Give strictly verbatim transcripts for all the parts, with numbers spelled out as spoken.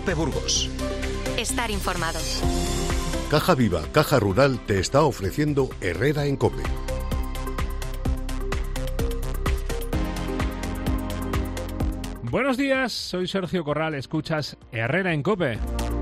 COPE Burgos. Estar informado. Caja Viva, Caja Rural te está ofreciendo Herrera en COPE. Buenos días, soy Sergio Corral, escuchas Herrera en COPE.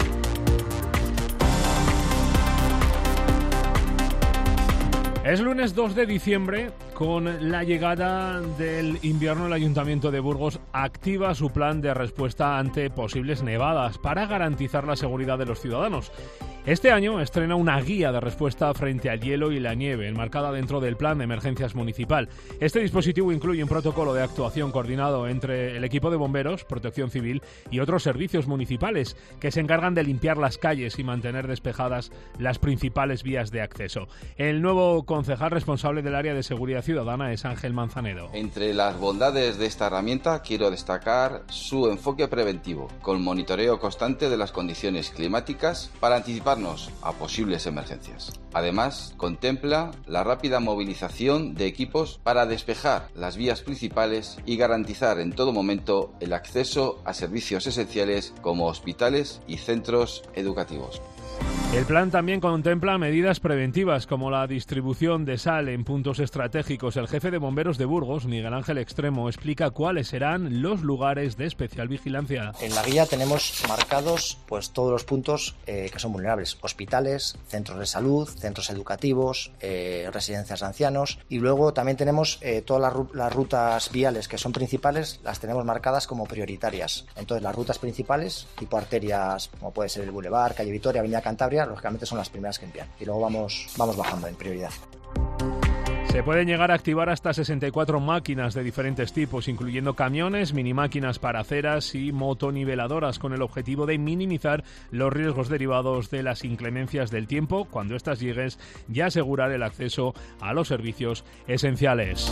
Es lunes dos de diciembre, con la llegada del invierno el Ayuntamiento de Burgos activa su plan de respuesta ante posibles nevadas para garantizar la seguridad de los ciudadanos. Este año estrena una guía de respuesta frente al hielo y la nieve, enmarcada dentro del Plan de Emergencias Municipal. Este dispositivo incluye un protocolo de actuación coordinado entre el equipo de bomberos, Protección Civil y otros servicios municipales que se encargan de limpiar las calles y mantener despejadas las principales vías de acceso. El nuevo concejal responsable del área de seguridad ciudadana es Ángel Manzanedo. Entre las bondades de esta herramienta quiero destacar su enfoque preventivo, con monitoreo constante de las condiciones climáticas para anticipar a posibles emergencias. Además, contempla la rápida movilización de equipos para despejar las vías principales y garantizar en todo momento el acceso a servicios esenciales como hospitales y centros educativos. El plan también contempla medidas preventivas como la distribución de sal en puntos estratégicos. El jefe de bomberos de Burgos, Miguel Ángel Extremo, explica cuáles serán los lugares de especial vigilancia. En la guía tenemos marcados pues todos los puntos eh, que son vulnerables: hospitales, centros de salud, centros educativos, eh, residencias de ancianos, y luego también tenemos eh, todas las, ru- las rutas viales que son principales, las tenemos marcadas como prioritarias. Entonces las rutas principales, tipo arterias como puede ser el Boulevard, Calle Vitoria, Avenida Cantabria, lógicamente son las primeras que envían, y luego vamos, vamos bajando en prioridad. Se pueden llegar a activar hasta sesenta y cuatro máquinas de diferentes tipos, incluyendo camiones, minimáquinas para aceras y motoniveladoras, con el objetivo de minimizar los riesgos derivados de las inclemencias del tiempo cuando éstas lleguen, y asegurar el acceso a los servicios esenciales.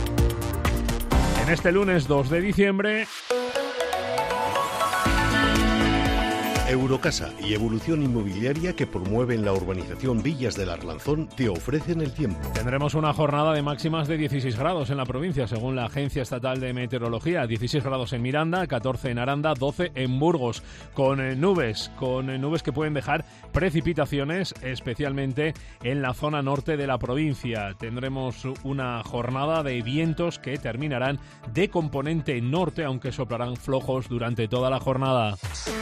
En este lunes dos de diciembre... Eurocasa y Evolución Inmobiliaria, que promueven la urbanización Villas del Arlanzón, te ofrecen el tiempo. Tendremos una jornada de máximas de dieciséis grados en la provincia, según la Agencia Estatal de Meteorología. dieciséis grados en Miranda, catorce en Aranda, doce en Burgos, con eh, nubes, con eh, nubes que pueden dejar precipitaciones, especialmente en la zona norte de la provincia. Tendremos una jornada de vientos que terminarán de componente norte, aunque soplarán flojos durante toda la jornada.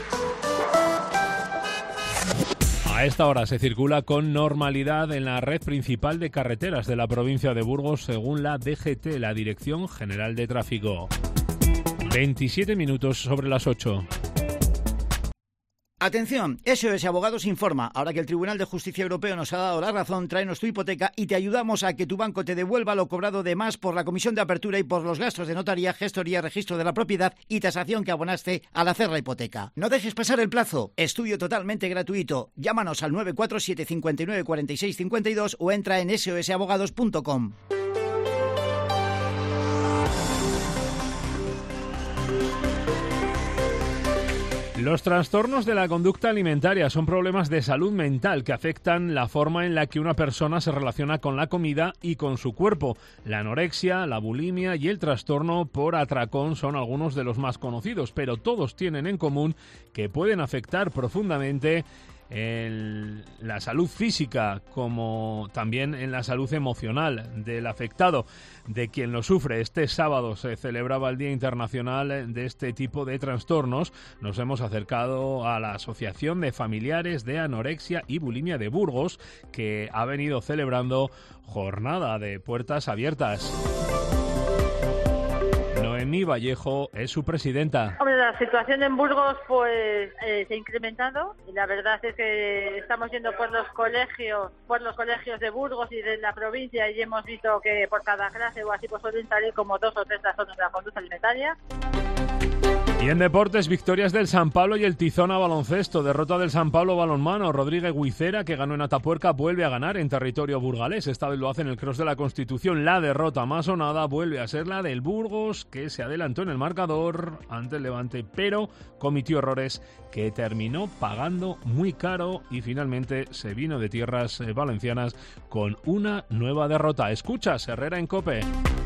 A esta hora se circula con normalidad en la red principal de carreteras de la provincia de Burgos, según la D G T, la Dirección General de Tráfico. veintisiete minutos sobre las ocho. Atención, S O S Abogados informa. Ahora que el Tribunal de Justicia Europeo nos ha dado la razón, tráenos tu hipoteca y te ayudamos a que tu banco te devuelva lo cobrado de más por la comisión de apertura y por los gastos de notaría, gestoría, registro de la propiedad y tasación que abonaste al hacer la hipoteca. No dejes pasar el plazo. Estudio totalmente gratuito. Llámanos al nueve cuatro siete cinco nueve cuatro seis cinco dos o entra en ese o ese abogados punto com. Los trastornos de la conducta alimentaria son problemas de salud mental que afectan la forma en la que una persona se relaciona con la comida y con su cuerpo. La anorexia, la bulimia y el trastorno por atracón son algunos de los más conocidos, pero todos tienen en común que pueden afectar profundamente en la salud física, como también en la salud emocional del afectado, de quien lo sufre. Este sábado se celebraba el Día Internacional de este tipo de trastornos. Nos hemos acercado a la Asociación de Familiares de Anorexia y Bulimia de Burgos, que ha venido celebrando jornada de puertas abiertas. Noemí Vallejo es su presidenta. Hombre, la situación en Burgos pues eh, se ha incrementado y la verdad es que estamos yendo por los colegios, por los colegios de Burgos y de la provincia, y hemos visto que por cada clase o así pues suelen salir como dos o tres trastornos de la conducta alimentaria. Y en deportes, victorias del San Pablo y el Tizona baloncesto. Derrota del San Pablo balonmano. Rodríguez Guicera, que ganó en Atapuerca, vuelve a ganar en territorio burgalés. Esta vez lo hace en el Cross de la Constitución. La derrota más sonada vuelve a ser la del Burgos, que se adelantó en el marcador ante el Levante, pero cometió errores que terminó pagando muy caro y finalmente se vino de tierras valencianas con una nueva derrota. Escuchas Herrera en COPE.